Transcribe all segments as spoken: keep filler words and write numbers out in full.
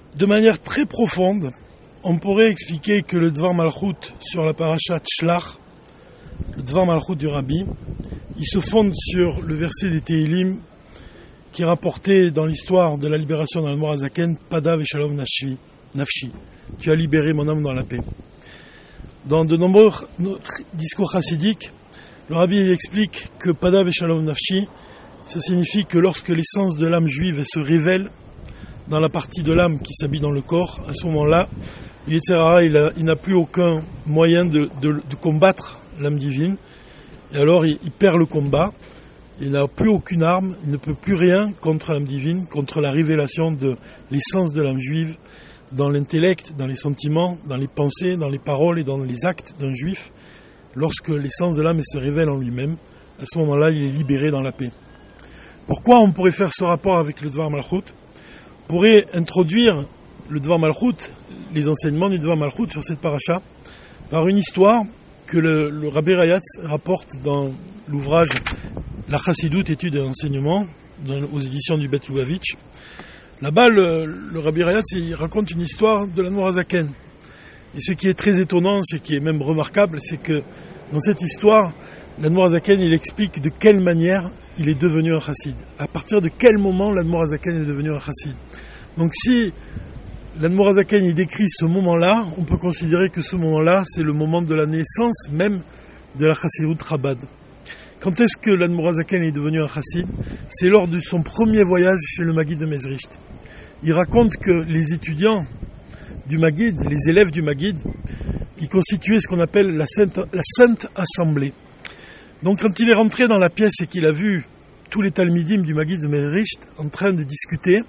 De manière très profonde, on pourrait expliquer que le Dvar Malchut sur la parashat Shlach, le Dvar Malchut du Rabbi, il se fonde sur le verset des Tehillim qui est rapporté dans l'histoire de la libération dans le Morazaken, Padav et Shalom Nafshi, tu as libéré mon âme dans la paix. Dans de nombreux discours chassidiques, le Rabbi il explique que Padav et Shalom Nafshi, ça signifie que lorsque l'essence de l'âme juive se révèle dans la partie de l'âme qui s'habille dans le corps, à ce moment-là, le Yetzer Hara, il, a, il n'a plus aucun moyen de, de, de combattre l'âme divine, et alors il, il perd le combat, il n'a plus aucune arme, il ne peut plus rien contre l'âme divine, contre la révélation de l'essence de l'âme juive, dans l'intellect, dans les sentiments, dans les pensées, dans les paroles et dans les actes d'un juif. Lorsque l'essence de l'âme se révèle en lui-même, à ce moment-là, il est libéré dans la paix. Pourquoi on pourrait faire ce rapport avec le Dvar Malchut ? On pourrait introduire le Dvar Malchut, les enseignements du Dvar Malchut sur cette paracha, par une histoire que le, le Rabbi Rayatz rapporte dans l'ouvrage La Chassidoute, études et enseignements, dans, aux éditions du Bet Lubavitch. Là-bas, le, le Rabbi Rayatz il raconte une histoire de l'Admor HaZaken. Et ce qui est très étonnant, ce qui est même remarquable, c'est que dans cette histoire, l'Admor HaZaken, il explique de quelle manière il est devenu un chassid. À partir de quel moment l'Admor HaZaken est devenu un chassid. Donc si l'Admor HaZaken il décrit ce moment-là, on peut considérer que ce moment-là, c'est le moment de la naissance même de la Chassidut Chabad. Quand est-ce que l'Admor HaZaken est devenu un chassid ? C'est lors de son premier voyage chez le Maguid de Mezrich. Il raconte que les étudiants du Maguid, les élèves du Maguid, ils constituaient ce qu'on appelle la Sainte, la Sainte Assemblée. Donc quand il est rentré dans la pièce et qu'il a vu tous les Talmidim du Maguid de Mezrich en train de discuter,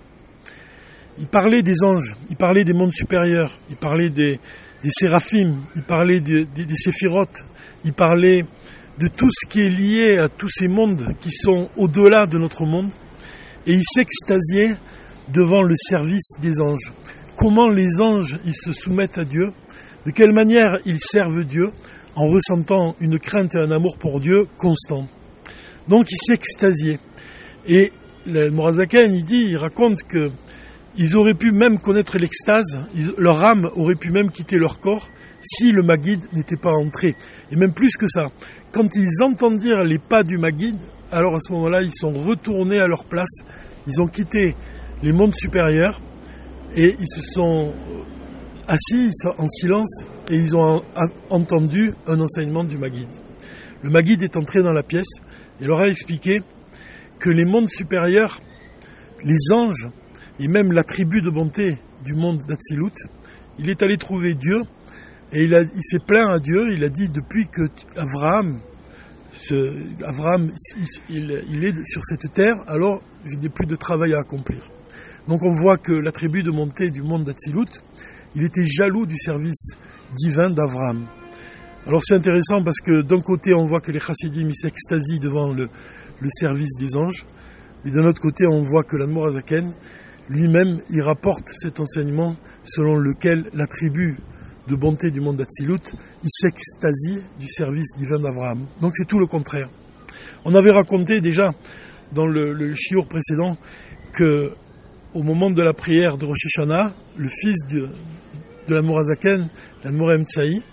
il parlait des anges, il parlait des mondes supérieurs, il parlait des, des séraphim, il parlait des, des, des séphirotes, il parlait de tout ce qui est lié à tous ces mondes qui sont au-delà de notre monde, et il s'extasiait devant le service des anges. Comment les anges ils se soumettent à Dieu, de quelle manière ils servent Dieu, en ressentant une crainte et un amour pour Dieu constant. Donc il s'extasiait. Et le Morazaken, il dit, il raconte que ils auraient pu même connaître l'extase, ils, leur âme aurait pu même quitter leur corps si le Maguid n'était pas entré. Et même plus que ça, quand ils entendirent les pas du Maguid, alors à ce moment-là, ils sont retournés à leur place, ils ont quitté les mondes supérieurs et ils se sont assis en silence et ils ont entendu un enseignement du Maguid. Le Maguid est entré dans la pièce et leur a expliqué que les mondes supérieurs, les anges et même la tribu de bonté du monde d'Atsilut, il est allé trouver Dieu et il, a, il s'est plaint à Dieu, il a dit depuis que Abraham, ce, Abraham il, il est sur cette terre, alors je n'ai plus de travail à accomplir. Donc on voit que la tribu de bonté du monde d'Atsilut, il était jaloux du service divin d'Abraham. Alors c'est intéressant parce que d'un côté on voit que les chassidim ils s'extasient devant le, le service des anges, et d'un autre côté on voit que l'Admor HaZaken lui-même il rapporte cet enseignement selon lequel la tribu de bonté du monde d'Atsilut il s'extasie du service divin d'Abraham. Donc c'est tout le contraire. On avait raconté déjà dans le, le shiur précédent que au moment de la prière de Rosh Hashanah, le fils de, de l'Admor HaZaken, l'Admor Emtsaï,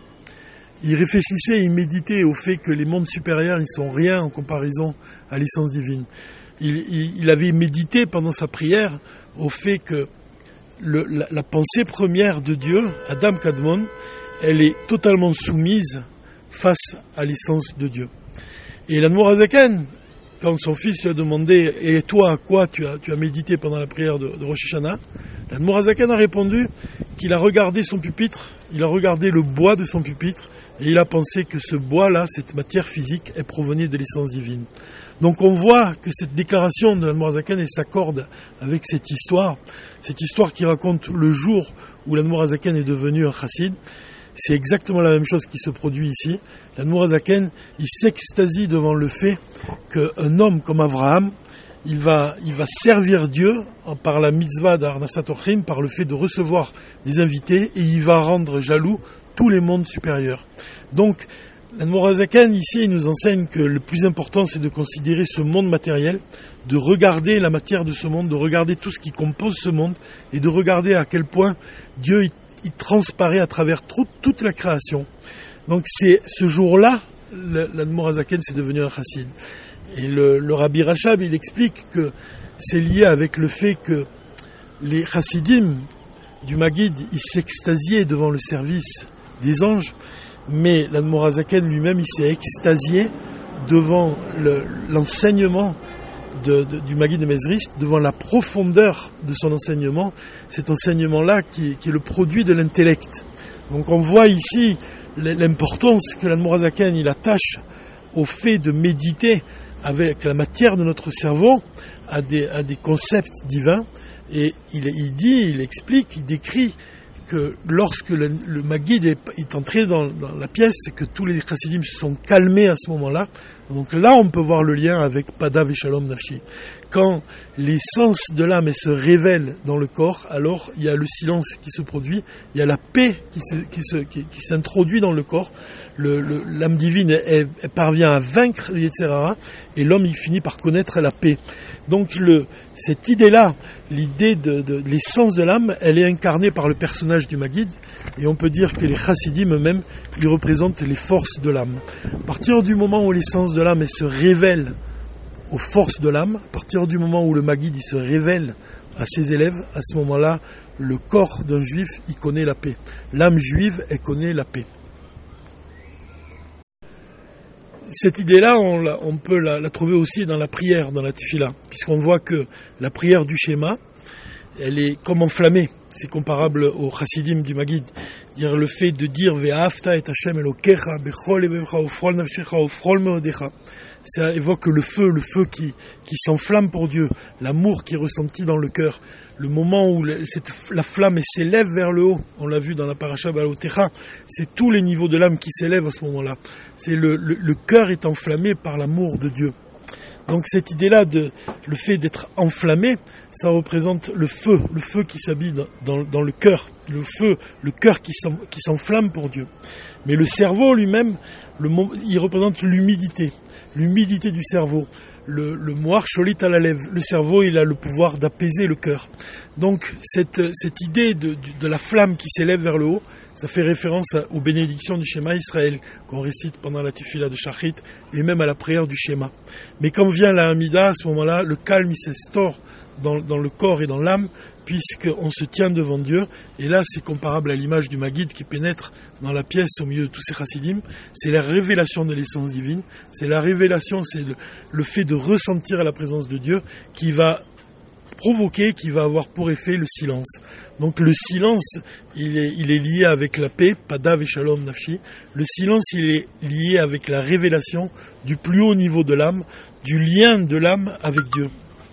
il réfléchissait et il méditait au fait que les mondes supérieurs, ils sont rien en comparaison à l'essence divine. Il, il, il avait médité pendant sa prière au fait que le, la, la pensée première de Dieu, Adam Kadmon, elle est totalement soumise face à l'essence de Dieu. Et l'Admor HaZaken, quand son fils lui a demandé « Et toi, à quoi tu as, tu as médité pendant la prière de, de Rosh Hashanah ?» l'Admor HaZaken a répondu qu'il a regardé son pupitre, il a regardé le bois de son pupitre, et il a pensé que ce bois-là, cette matière physique, est provenue de l'essence divine. Donc on voit que cette déclaration de l'Admor HaZaken, elle s'accorde avec cette histoire, cette histoire qui raconte le jour où l'Admor HaZaken est devenu un chassid. C'est exactement la même chose qui se produit ici. L'Admor HaZaken, il s'extasie devant le fait qu'un homme comme Abraham, il va, il va servir Dieu par la mitzvah d'Arnasat Ochrim, par le fait de recevoir des invités, et il va rendre jaloux tous les mondes supérieurs. Donc, L'Admorazaken, ici, il nous enseigne que le plus important, c'est de considérer ce monde matériel, de regarder la matière de ce monde, de regarder tout ce qui compose ce monde, et de regarder à quel point Dieu il, il transparaît à travers tout, toute la création. Donc c'est ce jour-là, l'Admorazaken, c'est devenu un chassid. Et le, le Rabbi Rachab, il explique que c'est lié avec le fait que les chassidim du Maguid, ils s'extasiaient devant le service des anges, mais l'Admorazaken lui-même, il s'est extasié devant le, l'enseignement de, de, du Maguid de Mezrich, devant la profondeur de son enseignement, cet enseignement-là qui, qui est le produit de l'intellect. Donc on voit ici l'importance que l'Admorazaken il attache au fait de méditer avec la matière de notre cerveau à des, à des concepts divins, et il, il dit, il explique, il décrit que lorsque le, le Maguid est, est entré dans, dans la pièce, c'est que tous les chassidim se sont calmés à ce moment-là. Donc là, on peut voir le lien avec Padav et Shalom Nafshi. Quand les sens de l'âme se révèlent dans le corps, alors il y a le silence qui se produit, il y a la paix qui, se, qui, se, qui, qui s'introduit dans le corps. Le, le, l'âme divine elle, elle parvient à vaincre le Yetzer Hara, et l'homme il finit par connaître la paix. Donc le, cette idée-là, l'idée de, de, de l'essence de l'âme, elle est incarnée par le personnage du Maguid, et on peut dire que les chassidim eux-mêmes, ils représentent les forces de l'âme. À partir du moment où l'essence de l'âme elle se révèle aux forces de l'âme, à partir du moment où le Maguid il se révèle à ses élèves, à ce moment-là, le corps d'un juif, il connaît la paix. L'âme juive, elle connaît la paix. Cette idée-là, on, la, on peut la, la trouver aussi dans la prière, dans la tefila, puisqu'on voit que la prière du schéma, elle est comme enflammée. C'est comparable au chassidim du Maguid. Dire le fait de dire Ve'afta et Hashem Elokecha bechol levecha ufrol nafshecha ufrol meodecha. Ça évoque le feu, le feu qui, qui s'enflamme pour Dieu, l'amour qui est ressenti dans le cœur. Le moment où le, cette, la flamme s'élève vers le haut, on l'a vu dans la paracha Balotecha, c'est tous les niveaux de l'âme qui s'élèvent à ce moment-là. C'est le, le, le cœur est enflammé par l'amour de Dieu. Donc cette idée-là, de, le fait d'être enflammé, ça représente le feu, le feu qui s'habille dans, dans, dans le cœur, le feu, le cœur qui, s'en, qui s'enflamme pour Dieu. Mais le cerveau lui-même, le, il représente l'humidité, l'humidité du cerveau. Le, le moar cholit à la lèvre, le cerveau, il a le pouvoir d'apaiser le cœur. Donc cette, cette idée de, de, de la flamme qui s'élève vers le haut, ça fait référence à, aux bénédictions du Shema Israël qu'on récite pendant la tefila de Shachrit et même à la prière du Shema. Mais quand vient la Hamida, à ce moment-là, le calme il s'instaure dans, dans le corps et dans l'âme, puisqu'on se tient devant Dieu. Et là, c'est comparable à l'image du Maguid qui pénètre dans la pièce au milieu de tous ces chassidim. C'est la révélation de l'essence divine. C'est la révélation, c'est le, le fait de ressentir la présence de Dieu qui va provoquer, qui va avoir pour effet le silence. Donc le silence, il est, il est lié avec la paix, Padav et Shalom Nafshi. Le silence, il est lié avec la révélation du plus haut niveau de l'âme, du lien de l'âme avec Dieu.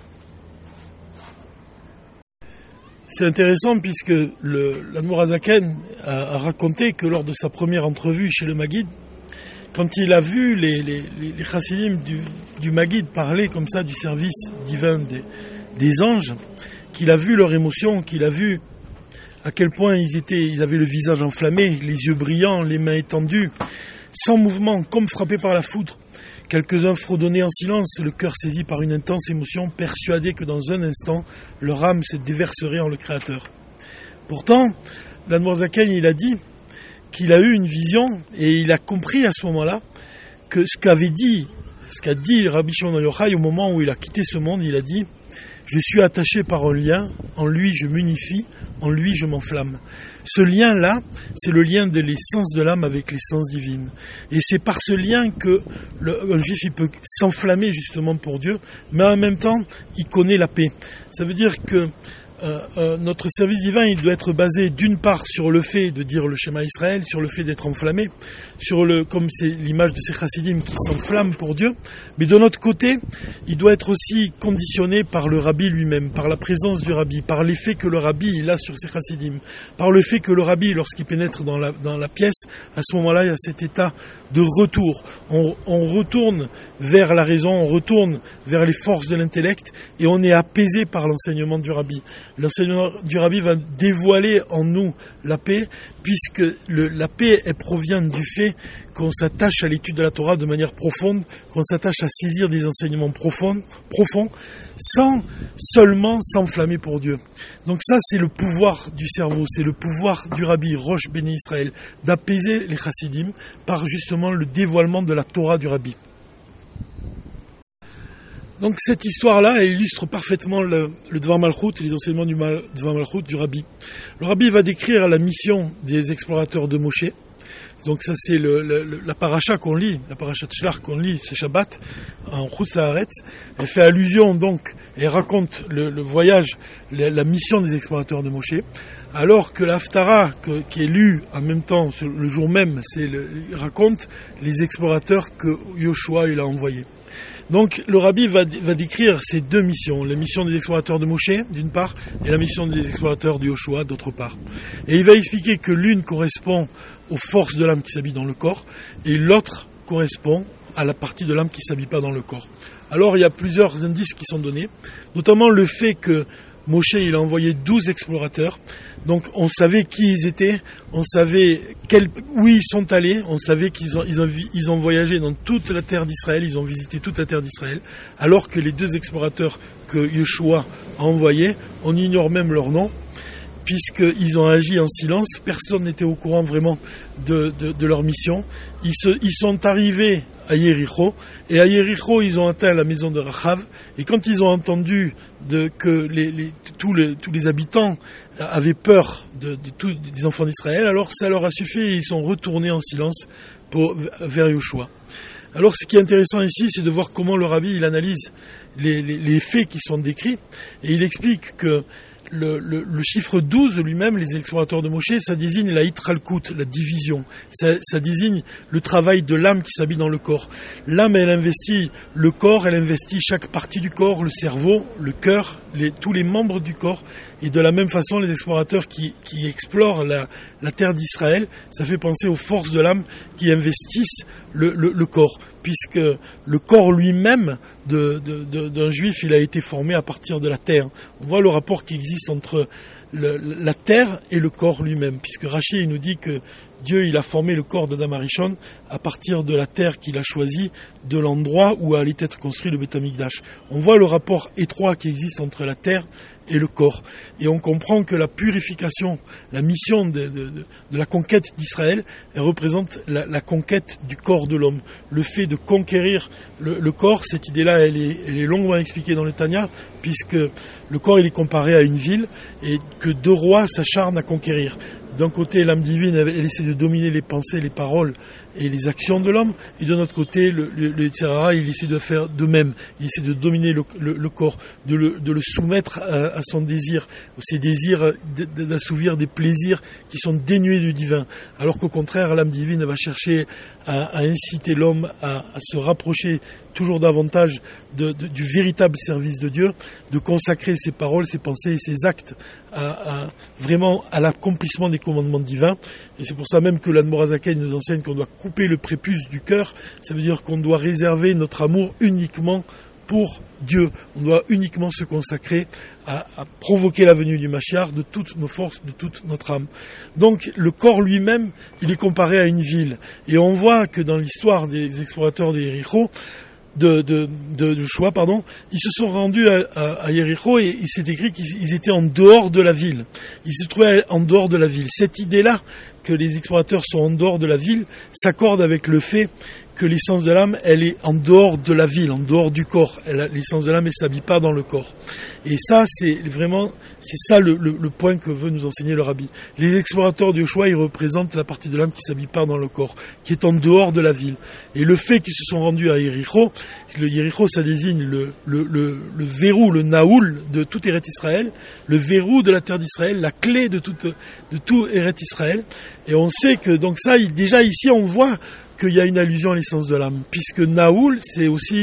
C'est intéressant puisque l'Admorazaken a, a raconté que lors de sa première entrevue chez le Maguid, quand il a vu les, les, les chassidim du, du Maguid parler comme ça du service divin des, des anges, qu'il a vu leur émotion, qu'il a vu à quel point ils étaient, ils avaient le visage enflammé, les yeux brillants, les mains étendues, sans mouvement, comme frappés par la foudre. Quelques-uns fredonnaient en silence, le cœur saisi par une intense émotion, persuadés que dans un instant, leur âme se déverserait en le Créateur. Pourtant, l'Admorazaken, il a dit qu'il a eu une vision et il a compris à ce moment-là que ce qu'avait dit, ce qu'a dit Rabbi Shimon Bar Yochai au moment où il a quitté ce monde, il a dit « Je suis attaché par un lien, en lui je m'unifie, en lui je m'enflamme ». Ce lien-là, c'est le lien de l'essence de l'âme avec l'essence divine. Et c'est par ce lien que le, un juif il peut s'enflammer justement pour Dieu, mais en même temps, il connaît la paix. Ça veut dire que euh, euh, notre service divin, il doit être basé d'une part sur le fait de dire le Shema Israël, sur le fait d'être enflammé, sur le, comme c'est l'image de ces chassidim qui s'enflamment pour Dieu, mais de notre côté, il doit être aussi conditionné par le rabbi lui-même, par la présence du rabbi, par l'effet que le rabbi il a sur ces chassidim, par le fait que le rabbi, lorsqu'il pénètre dans la, dans la pièce, à ce moment-là, il y a cet état de retour. On, on retourne vers la raison, on retourne vers les forces de l'intellect et on est apaisé par l'enseignement du rabbi. L'enseignement du Rabbi va dévoiler en nous la paix, puisque le, la paix elle provient du fait qu'on s'attache à l'étude de la Torah de manière profonde, qu'on s'attache à saisir des enseignements profonds, profonds sans seulement s'enflammer pour Dieu. Donc ça, c'est le pouvoir du cerveau, c'est le pouvoir du Rabbi Rosh Béné Israël, d'apaiser les chassidim par justement le dévoilement de la Torah du Rabbi. Donc cette histoire-là, elle illustre parfaitement le, le Dvar Malchut et les enseignements du Mal, Dvar Malchut du Rabbi. Le Rabbi va décrire la mission des explorateurs de Moshe. Donc ça c'est le, le, la paracha qu'on lit, la paracha de Shlach qu'on lit ce Shabbat en Chutz La'aretz. Elle fait allusion donc, elle raconte le, le voyage, la, la mission des explorateurs de Moshe. Alors que l'Haftara qui est lu en même temps, le jour même, c'est le, il raconte les explorateurs que Yoshua il a envoyés. Donc le Rabbi va, va décrire ces deux missions, la mission des explorateurs de Moshe d'une part et la mission des explorateurs de Yoshua d'autre part. Et il va expliquer que l'une correspond aux forces de l'âme qui s'habillent dans le corps et l'autre correspond à la partie de l'âme qui ne s'habille pas dans le corps. Alors il y a plusieurs indices qui sont donnés, notamment le fait que Moshe il a envoyé douze explorateurs, donc on savait qui ils étaient, on savait quel, où ils sont allés, on savait qu'ils ont, ils ont, ils ont voyagé dans toute la terre d'Israël, ils ont visité toute la terre d'Israël, alors que les deux explorateurs que Yeshua a envoyés, on ignore même leur nom, puisqu'ils ont agi en silence, personne n'était au courant vraiment de, de, de leur mission. Ils, se, ils sont arrivés à Yéricho, et à Yéricho, ils ont atteint la maison de Rachav, et quand ils ont entendu de, que les, les, tous, les, tous les habitants avaient peur de, de tous des enfants d'Israël, alors ça leur a suffi, et ils sont retournés en silence pour, vers Yoshua. Alors ce qui est intéressant ici, c'est de voir comment le Rabbi il analyse les, les, les faits qui sont décrits, et il explique que Le, le, le chiffre douze lui-même, les explorateurs de Moshe, ça désigne la hitralkut, la division. Ça, ça désigne le travail de l'âme qui s'habille dans le corps. L'âme, elle investit le corps, elle investit chaque partie du corps, le cerveau, le cœur, les, tous les membres du corps. Et de la même façon, les explorateurs qui, qui explorent la, la terre d'Israël, ça fait penser aux forces de l'âme qui investissent le, le, le corps. Puisque le corps lui-même de, de, de, d'un juif, il a été formé à partir de la terre. On voit le rapport qui existe entre le, la terre et le corps lui-même, puisque Rashi il nous dit que Dieu il a formé le corps d'Adam Arishon à partir de la terre qu'il a choisie, de l'endroit où allait être construit le Beth Amikdash. On voit le rapport étroit qui existe entre la terre et le corps. Et on comprend que la purification, la mission de, de, de, de la conquête d'Israël, elle représente la, la conquête du corps de l'homme. Le fait de conquérir le, le corps, cette idée-là, elle est, elle est longuement expliquée dans le Tanya, puisque le corps il est comparé à une ville, et que deux rois s'acharnent à conquérir. D'un côté, l'âme divine, elle essaie de dominer les pensées, les paroles et les actions de l'homme, et de notre côté, le, le, le Yetzirah, il essaie de faire de même. Il essaie de dominer le, le, le corps, de le, de le soumettre à, à son désir, ses désirs d'assouvir des plaisirs qui sont dénués du divin. Alors qu'au contraire, l'âme divine va chercher à, à inciter l'homme à, à se rapprocher toujours davantage de, de, du véritable service de Dieu, de consacrer ses paroles, ses pensées et ses actes à, à, vraiment à l'accomplissement des commandements divins. Et c'est pour ça même que l'Admorazaken nous enseigne qu'on doit couper le prépuce du cœur. Ça veut dire qu'on doit réserver notre amour uniquement pour Dieu. On doit uniquement se consacrer à, à provoquer la venue du Mashiach de toutes nos forces, de toute notre âme. Donc le corps lui-même, il est comparé à une ville. Et on voit que dans l'histoire des explorateurs de Yéricho, de, de, de, de Shoah, pardon, ils se sont rendus à, à, à Yéricho et il s'est écrit qu'ils étaient en dehors de la ville. Ils se trouvaient en dehors de la ville. Cette idée-là, que les explorateurs sont en dehors de la ville, s'accorde avec le fait que l'essence de l'âme, elle est en dehors de la ville, en dehors du corps. Elle, l'essence de l'âme, elle ne s'habille pas dans le corps. Et ça, c'est vraiment, c'est ça le, le, le point que veut nous enseigner le Rabbi. Les explorateurs de Yoshua, ils représentent la partie de l'âme qui ne s'habille pas dans le corps, qui est en dehors de la ville. Et le fait qu'ils se sont rendus à Yéricho, le Yéricho, ça désigne le, le, le, le verrou, le naoul de tout Eretz Israël, le verrou de la terre d'Israël, la clé de, toute, de tout Eretz Israël. Et on sait que, donc ça, déjà ici, on voit qu'il y a une allusion à l'essence de l'âme, puisque Naoul, c'est aussi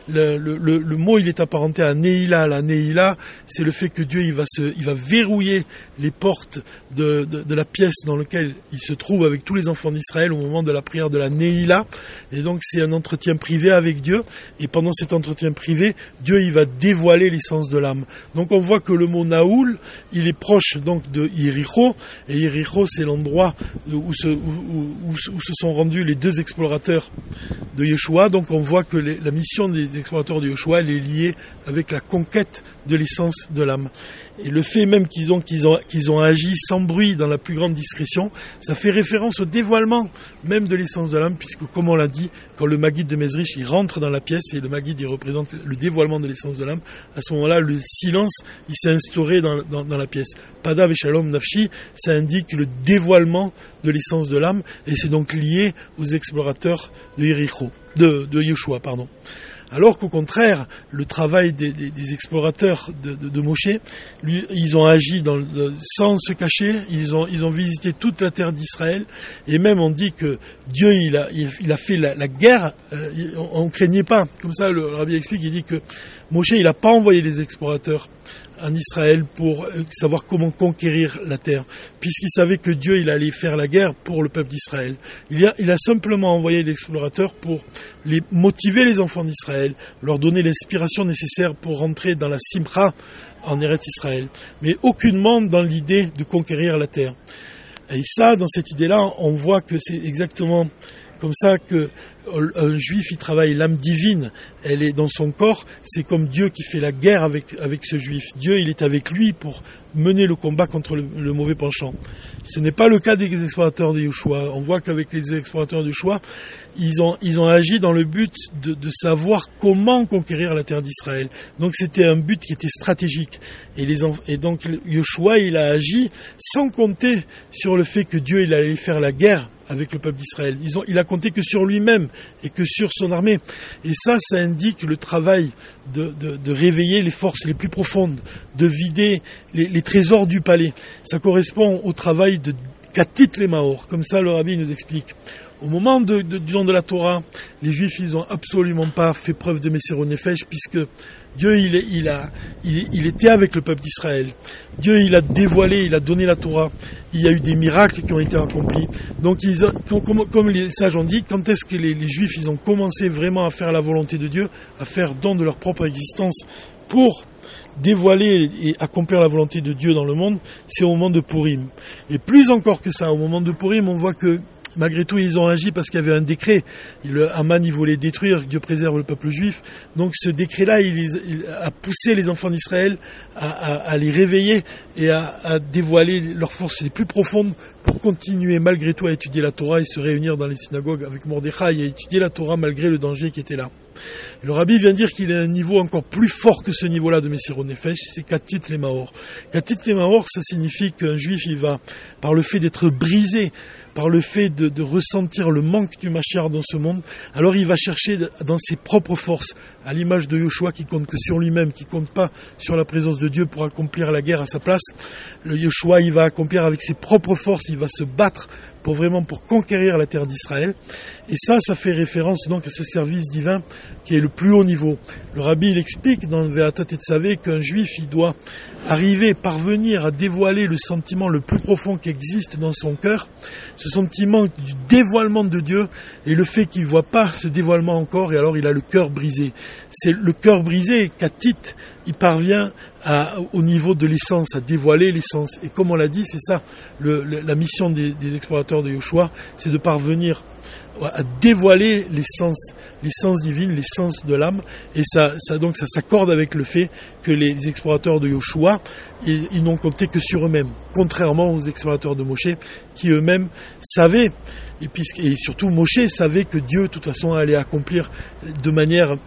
le, le, le, le mot il est apparenté à Neila. La Neila, c'est le fait que Dieu il va, se, il va verrouiller les portes de, de, de la pièce dans laquelle il se trouve avec tous les enfants d'Israël au moment de la prière de la Neila. Et donc c'est un entretien privé avec Dieu. Et pendant cet entretien privé, Dieu il va dévoiler l'essence de l'âme. Donc on voit que le mot Naoul, il est proche donc de Yéricho. Et Yéricho, c'est l'endroit où se, où, où, où, où se sont rendus les deux explorateurs de Yeshua. Donc on voit que les, la mission des explorateurs de Yeshua, elle est liée avec la conquête de l'essence de l'âme. Et le fait même qu'ils ont, qu'ils ont, qu'ils ont agi sans bruit, dans la plus grande discrétion, ça fait référence au dévoilement même de l'essence de l'âme, puisque comme on l'a dit, quand le Maguide de Mezrich, il rentre dans la pièce, et le Maguide, il représente le dévoilement de l'essence de l'âme, à ce moment-là, le silence, il s'est instauré dans, dans, dans la pièce. Padav et Shalom Nafshi, ça indique le dévoilement de l'essence de l'âme, et c'est donc lié aux explorateurs de Yéricho, de, de Yeshua, pardon. Alors qu'au contraire, le travail des, des, des explorateurs de, de, de Moshe, lui, ils ont agi dans le, sans se cacher, ils ont, ils ont visité toute la terre d'Israël, et même on dit que Dieu il a, il a fait la, la guerre, euh, on ne craignait pas. Comme ça, le, le Rabbi explique, il dit que Moshe il n'a pas envoyé les explorateurs en Israël pour savoir comment conquérir la terre, puisqu'il savait que Dieu il allait faire la guerre pour le peuple d'Israël. Il a, il a simplement envoyé l'explorateur pour les motiver les enfants d'Israël, leur donner l'inspiration nécessaire pour rentrer dans la simcha en Eretz Israël, mais aucunement dans l'idée de conquérir la terre. Et ça, dans cette idée-là, on voit que c'est exactement comme ça que un juif, il travaille l'âme divine, elle est dans son corps, c'est comme Dieu qui fait la guerre avec, avec ce juif. Dieu, il est avec lui pour mener le combat contre le, le mauvais penchant. Ce n'est pas le cas des explorateurs de Yeshua. On voit qu'avec les explorateurs de Yeshua, ils ont, ils ont agi dans le but de, de savoir comment conquérir la terre d'Israël. Donc c'était un but qui était stratégique. Et, les, et donc Yeshua, il a agi sans compter sur le fait que Dieu, il allait faire la guerre avec le peuple d'Israël. Ils ont, il a compté que sur lui-même et que sur son armée. Et ça, ça indique le travail de, de, de réveiller les forces les plus profondes, de vider les, les trésors du palais. Ça correspond au travail de Katit les Maor. Comme ça, le Rabbi nous explique. Au moment de, de, du nom de la Torah, les Juifs, ils n'ont absolument pas fait preuve de Messero Nefesh, puisque Dieu, il, il, a, il, il était avec le peuple d'Israël. Dieu, il a dévoilé, il a donné la Torah. Il y a eu des miracles qui ont été accomplis. Donc, ils ont, comme, comme les sages ont dit, quand est-ce que les, les Juifs, ils ont commencé vraiment à faire la volonté de Dieu, à faire don de leur propre existence pour dévoiler et accomplir la volonté de Dieu dans le monde, c'est au moment de Purim. Et plus encore que ça, au moment de Purim, on voit que malgré tout, ils ont agi parce qu'il y avait un décret. Le Haman, il voulait détruire, Dieu préserve le peuple juif. Donc ce décret-là, il, il a poussé les enfants d'Israël à, à, à les réveiller et à, à dévoiler leurs forces les plus profondes pour continuer malgré tout à étudier la Torah et se réunir dans les synagogues avec Mordechai et étudier la Torah malgré le danger qui était là. Le Rabbi vient dire qu'il y a un niveau encore plus fort que ce niveau-là de Messero Nefesh, c'est Katit les Maor. Katit les Maor, ça signifie qu'un juif, il va, par le fait d'être brisé, par le fait de, de ressentir le manque du Mashiach dans ce monde, alors il va chercher dans ses propres forces, à l'image de Yoshua qui compte que sur lui-même, qui compte pas sur la présence de Dieu pour accomplir la guerre à sa place. Le Yoshua, il va accomplir avec ses propres forces, il va se battre pour vraiment pour conquérir la terre d'Israël. Et ça, ça fait référence donc à ce service divin qui est le plus haut niveau. Le Rabbi, il explique dans le Ve'atat Tetzavé qu'un juif, il doit arriver, parvenir à dévoiler le sentiment le plus profond qui existe dans son cœur, ce sentiment du dévoilement de Dieu et le fait qu'il ne voit pas ce dévoilement encore et alors il a le cœur brisé. C'est le cœur brisé, Katit, il parvient à, au niveau de l'essence, à dévoiler l'essence. Et comme on l'a dit, c'est ça, le, le, la mission des, des explorateurs de Yoshua, c'est de parvenir à dévoiler l'essence, l'essence divine, l'essence de l'âme, et ça, ça donc ça s'accorde avec le fait que les explorateurs de Yoshua, ils, ils n'ont compté que sur eux-mêmes, contrairement aux explorateurs de Moshe, qui eux-mêmes savaient, et, puisque, et surtout Moshe savait que Dieu, de toute façon, allait accomplir de manière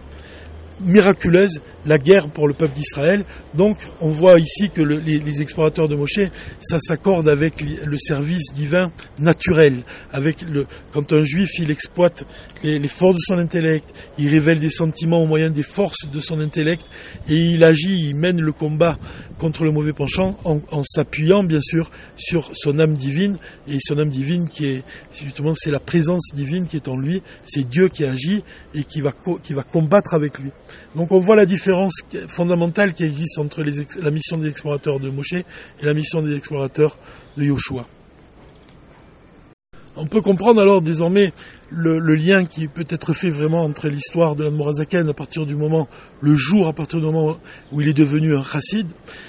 miraculeuse la guerre pour le peuple d'Israël. Donc on voit ici que le, les, les explorateurs de Moshe, ça s'accorde avec le service divin naturel, avec le, quand un juif il exploite les, les forces de son intellect, il révèle des sentiments au moyen des forces de son intellect et il agit, il mène le combat contre le mauvais penchant en, en s'appuyant bien sûr sur son âme divine, et son âme divine qui est justement c'est la présence divine qui est en lui, c'est Dieu qui agit et qui va, qui va combattre avec lui. Donc on voit la différence fondamentale qui existe entre les ex- la mission des explorateurs de Moshe et la mission des explorateurs de Yoshua. On peut comprendre alors désormais le, le lien qui peut être fait vraiment entre l'histoire de l'Admorazaken à partir du moment, le jour à partir du moment où il est devenu un chassid,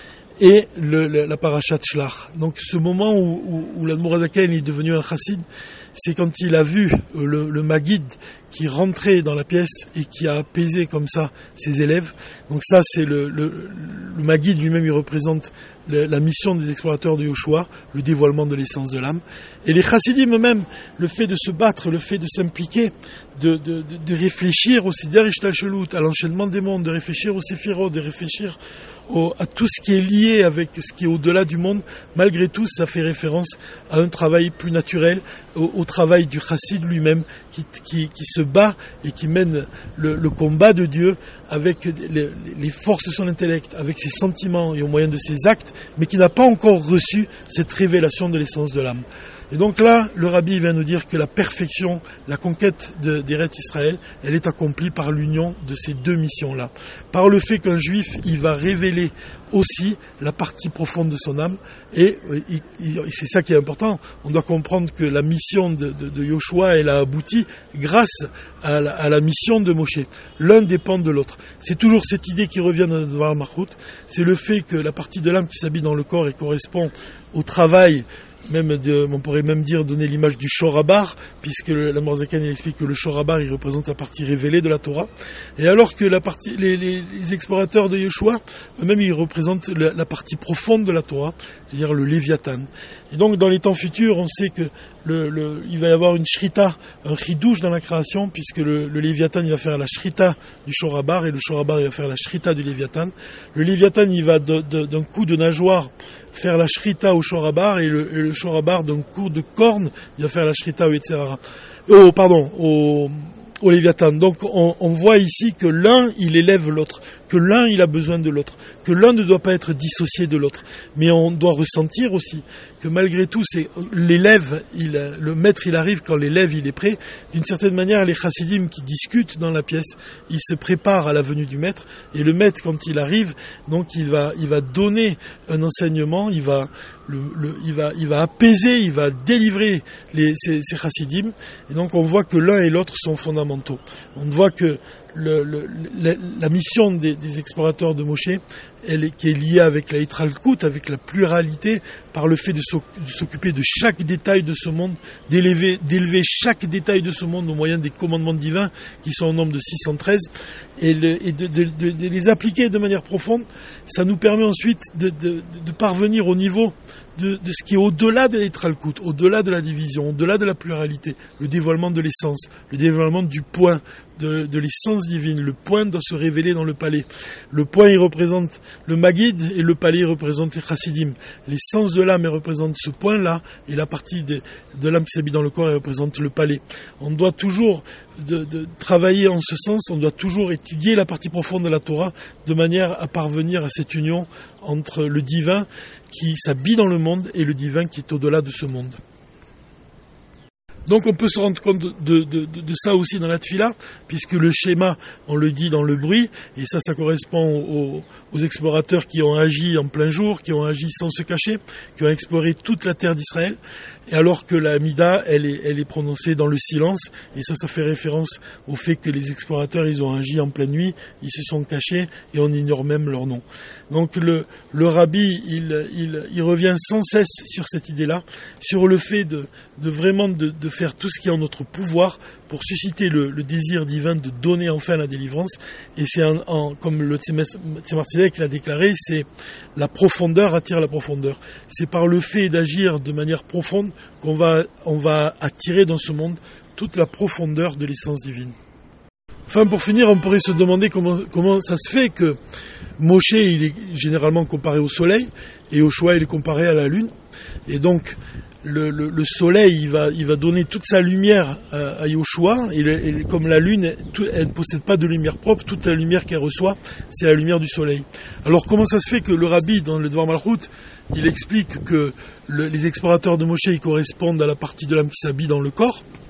et le, le, la parashat Shlach. Donc ce moment où, où, où l'Admorazaken est devenu un chassid, c'est quand il a vu le, le Maguid qui rentrait dans la pièce et qui a apaisé comme ça ses élèves. Donc ça, c'est le, le, le Maguid lui-même, il représente le, la mission des explorateurs de Yoshua, le dévoilement de l'essence de l'âme. Et les chassidim eux-mêmes, le fait de se battre, le fait de s'impliquer, de, de, de, de réfléchir au Sider Ishtalshelut, à l'enchaînement des mondes, de réfléchir au Séphirot, de réfléchir au, à tout ce qui est lié avec ce qui est au-delà du monde, malgré tout, ça fait référence à un travail plus naturel, au, au travail du chassid lui-même, qui, qui, qui se bat et qui mène le, le combat de Dieu avec les, les forces de son intellect, avec ses sentiments et au moyen de ses actes, mais qui n'a pas encore reçu cette révélation de l'essence de l'âme. Et donc là, le Rabbi vient nous dire que la perfection, la conquête de, d'Eretz Israël, elle est accomplie par l'union de ces deux missions-là. Par le fait qu'un juif, il va révéler aussi la partie profonde de son âme, et, et, et c'est ça qui est important. On doit comprendre que la mission de, de, de Yoshua, elle a abouti grâce à la, à la mission de Moshe. L'un dépend de l'autre. C'est toujours cette idée qui revient dans le Dvar Malchut, c'est le fait que la partie de l'âme qui s'habille dans le corps et correspond au travail, même de, on pourrait même dire donner l'image du Shorabar, puisque l'Admorazaken explique que le Shorabar il représente la partie révélée de la Torah, et alors que la partie, les, les, les explorateurs de Yeshua, eux-mêmes ils représentent la, la partie profonde de la Torah, c'est-à-dire le Léviathan. Et donc dans les temps futurs, on sait que le, le, il va y avoir une shrita, un chidouche dans la création, puisque le, le Léviathan il va faire la shrita du Shorabar, et le Shorabar il va faire la shrita du Léviathan. Le Léviathan il va de, de, d'un coup de nageoire faire la shrita au Shorabar, et le, et le Shorabar d'un coup de corne il va faire la shrita au Yetzirah. Oh, pardon, au, au Léviathan. Donc on, on voit ici que l'un il élève l'autre, que l'un il a besoin de l'autre, que l'un ne doit pas être dissocié de l'autre, mais on doit ressentir aussi que malgré tout, c'est l'élève, il, le maître il arrive quand l'élève il est prêt. D'une certaine manière, les chassidim qui discutent dans la pièce, ils se préparent à la venue du maître, et le maître quand il arrive, donc il va, il va donner un enseignement, il va, le, le, il va, il va apaiser, il va délivrer les, ces, ces chassidim, et donc on voit que l'un et l'autre sont fondamentaux. On voit que Le, le, la, la mission des, des explorateurs de Moshe, elle est, qui est liée avec la Yitralkut, avec la pluralité, par le fait de s'occuper de chaque détail de ce monde, d'élever, d'élever chaque détail de ce monde au moyen des commandements divins, qui sont au nombre de six cent treize, et, le, et de, de, de, de les appliquer de manière profonde. Ça nous permet ensuite de, de, de parvenir au niveau de, de ce qui est au-delà de l'Yitralkut, au-delà de la division, au-delà de la pluralité, le dévoilement de l'essence, le dévoilement du point, de, de l'essence divine. Le point doit se révéler dans le palais. Le point, il représente le Maguid, et le palais, il représente les chassidim. L'essence de l'âme, elle représente ce point-là, et la partie de, de l'âme qui s'habille dans le corps, elle représente le palais. On doit toujours de, de travailler en ce sens, on doit toujours étudier la partie profonde de la Torah, de manière à parvenir à cette union entre le divin qui s'habille dans le monde et le divin qui est au-delà de ce monde. Donc on peut se rendre compte de, de, de, de ça aussi dans la tfila, puisque le schéma, on le dit dans le bruit, et ça, ça correspond aux, aux explorateurs qui ont agi en plein jour, qui ont agi sans se cacher, qui ont exploré toute la terre d'Israël, et alors que la Mida, elle est, elle est prononcée dans le silence, et ça, ça fait référence au fait que les explorateurs, ils ont agi en pleine nuit, ils se sont cachés, et on ignore même leur nom. Donc le, le rabbi, il, il, il revient sans cesse sur cette idée-là, sur le fait de, de vraiment de, de faire tout ce qui est en notre pouvoir pour susciter le, le désir divin de donner enfin la délivrance. Et c'est en, en, comme le Tzemar Tzedek l'a déclaré, c'est la profondeur attire la profondeur. C'est par le fait d'agir de manière profonde qu'on va, on va attirer dans ce monde toute la profondeur de l'essence divine. Enfin, pour finir, on pourrait se demander comment, comment ça se fait que Moshe, il est généralement comparé au soleil, et Yoshua, il est comparé à la lune. Et donc, Le, le, le soleil, il va, il va donner toute sa lumière à, à Yoshua, et, le, et comme la lune, tout, elle ne possède pas de lumière propre, toute la lumière qu'elle reçoit, c'est la lumière du soleil. Alors comment ça se fait que le rabbi, dans le Dvar Malchut, il explique que le, les explorateurs de Moshe, ils correspondent à la partie de l'âme qui s'habille dans le corps,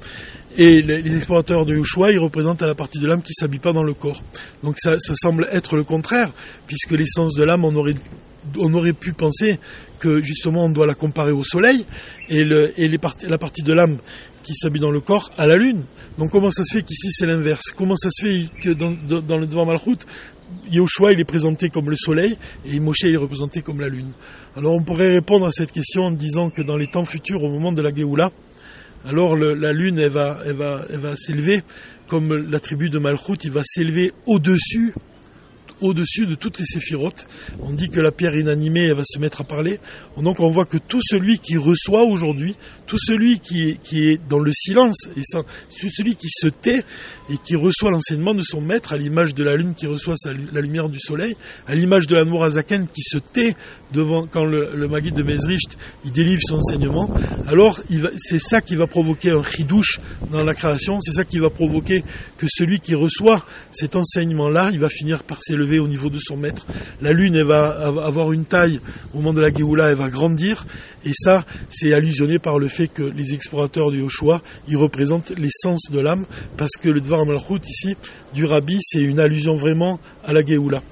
Et les, les explorateurs de Yoshua, ils représentent la partie de l'âme qui ne s'habille pas dans le corps. Donc ça, ça semble être le contraire, puisque l'essence de l'âme, on aurait, on aurait pu penser que justement on doit la comparer au soleil, et, le, et les parties, la partie de l'âme qui s'habille dans le corps à la lune. Donc comment ça se fait qu'ici c'est l'inverse? Comment ça se fait que dans, dans, dans le Dvar Malchut, Yoshua il est présenté comme le soleil et Moshe il est représenté comme la lune? Alors on pourrait répondre à cette question en disant que dans les temps futurs, au moment de la Géoula, alors le, la lune elle va, elle va, elle va s'élever comme l'attribut de Malchut, il va s'élever au-dessus au-dessus de toutes les séphirotes. On dit que la pierre inanimée elle va se mettre à parler. Donc on voit que tout celui qui reçoit aujourd'hui, tout celui qui est, qui est dans le silence, et sans, tout celui qui se tait et qui reçoit l'enseignement de son maître, à l'image de la lune qui reçoit sa, la lumière du soleil, à l'image de la Nourazaken qui se tait devant, quand le, le Maguide de Mezricht il délivre son enseignement, alors il va, c'est ça qui va provoquer un chidouche dans la création, c'est ça qui va provoquer que celui qui reçoit cet enseignement-là, il va finir par s'élever au niveau de son maître. La lune elle va avoir une taille au moment de la Géoula, elle va grandir, et ça c'est allusionné par le fait que les explorateurs de Yoshua ils représentent l'essence de l'âme, parce que le Dvar Malchut ici du Rabbi c'est une allusion vraiment à la Géoula.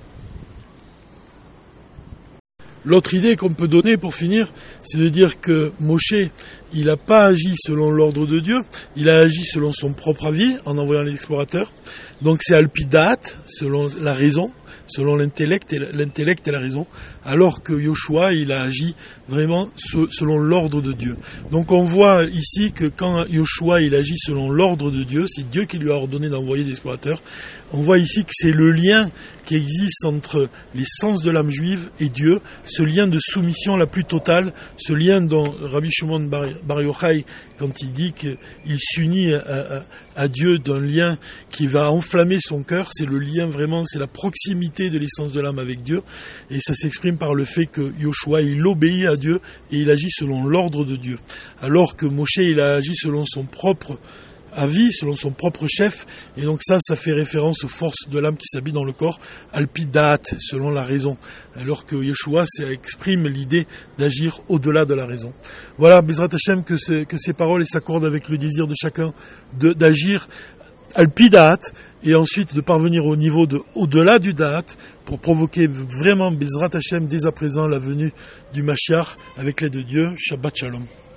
L'autre idée qu'on peut donner pour finir, c'est de dire que Moshe il n'a pas agi selon l'ordre de Dieu, il a agi selon son propre avis en envoyant les explorateurs. Donc c'est Alpidat, selon la raison, selon l'intellect et, l'intellect et la raison, alors que Yoshua il a agi vraiment selon l'ordre de Dieu. Donc on voit ici que quand Yoshua il agit selon l'ordre de Dieu, c'est Dieu qui lui a ordonné d'envoyer des explorateurs. On voit ici que c'est le lien qui existe entre l'essence de l'âme juive et Dieu, ce lien de soumission la plus totale, ce lien dont Rabbi Shimon Bar, Bar Yochai, quand il dit qu'il s'unit à, à, à Dieu d'un lien qui va enflammer son cœur, c'est le lien vraiment, c'est la proximité de l'essence de l'âme avec Dieu, et ça s'exprime par le fait que Yoshua il obéit à Dieu et il agit selon l'ordre de Dieu, alors que Moshe il a agi selon son propre avis, selon son propre chef, et donc ça, ça fait référence aux forces de l'âme qui s'habillent dans le corps, alpidat, selon la raison, alors que Yeshua, ça exprime l'idée d'agir au-delà de la raison. Voilà, Bezrat Hashem, que, ce, que ces paroles s'accordent avec le désir de chacun de, d'agir alpidat, et ensuite de parvenir au niveau de au-delà du da'at, pour provoquer vraiment Bezrat Hashem dès à présent la venue du Mashiach avec l'aide de Dieu. Shabbat Shalom.